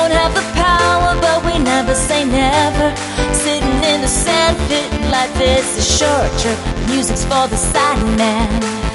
don't have the power, but we never say never. Sitting in the sand, fitting like this is short trip. Music's for the silent man.